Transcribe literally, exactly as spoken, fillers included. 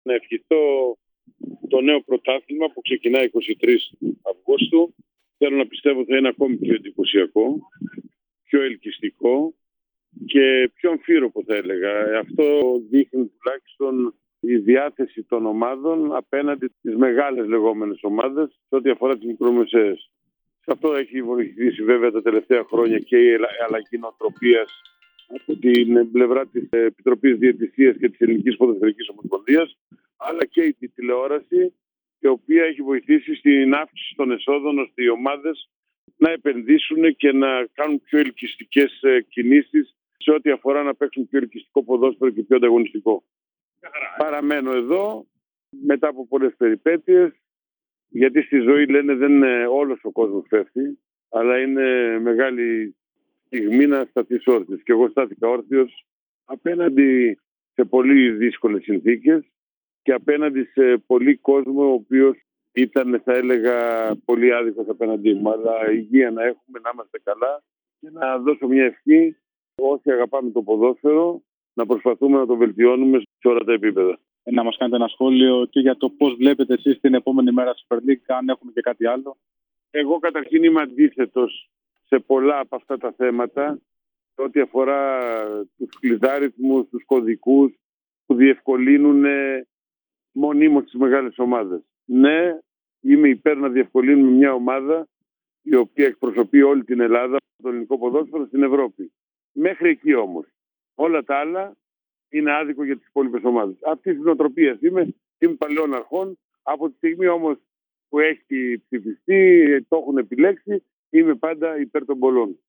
Να ευχηθώ το νέο πρωτάθλημα που ξεκινά εικοστή τρίτη Αυγούστου. Θέλω να πιστεύω θα είναι ακόμη πιο εντυπωσιακό, πιο ελκυστικό και πιο αμφίροπο, θα έλεγα. Αυτό δείχνει τουλάχιστον η διάθεση των ομάδων απέναντι στις μεγάλες λεγόμενες ομάδες σε ό,τι αφορά τις μικρομεσαίες. Σε αυτό έχει βοηθήσει βέβαια τα τελευταία χρόνια και η αλλαγή νοοτροπίας από την πλευρά της Επιτροπής Διαιτησίας και της Ελληνικής Ποδοσφαιρικής Ομοσπονδίας, αλλά και η τηλεόραση, η οποία έχει βοηθήσει στην αύξηση των εσόδων, ώστε οι ομάδες να επενδύσουν και να κάνουν πιο ελκυστικές κινήσεις σε ό,τι αφορά να παίξουν πιο ελκυστικό ποδόσφαιρο και πιο ανταγωνιστικό. Παραμένω εδώ μετά από πολλές περιπέτειες, γιατί στη ζωή λένε δεν είναι όλος ο κόσμος πέφτει, αλλά είναι μεγάλη στιγμή να σταθείς όρθιος. Και εγώ στάθηκα όρθιος απέναντι σε πολύ δύσκολες συνθήκες και απέναντι σε πολύ κόσμο ο οποίος ήταν, θα έλεγα, πολύ άδικος απέναντί μου. Αλλά υγεία να έχουμε, να είμαστε καλά και να δώσω μια ευχή όσοι αγαπάμε το ποδόσφαιρο να προσπαθούμε να το βελτιώνουμε σε όλα τα επίπεδα. Να μας κάνετε ένα σχόλιο και για το πώς βλέπετε εσείς την επόμενη μέρα Super League, αν έχουμε και κάτι άλλο. Εγώ καταρχήν είμαι αντίθετος σε πολλά από αυτά τα θέματα, ό,τι αφορά τους κλειδάριθμους, τους κωδικούς που διευκολύνουν μονίμως τις μεγάλες ομάδες. Ναι, είμαι υπέρ να διευκολύνουμε μια ομάδα η οποία εκπροσωπεί όλη την Ελλάδα, το ελληνικό ποδόσφαιρο στην Ευρώπη. Μέχρι εκεί όμως. Όλα τα άλλα είναι άδικο για τις υπόλοιπες ομάδες. Αυτή τη νοοτροπία είμαι, είμαι παλαιών αρχών. Από τη στιγμή όμως που έχει ψηφιστεί, το έχουν επιλέξει, είμαι πάντα υπέρ των πολλών.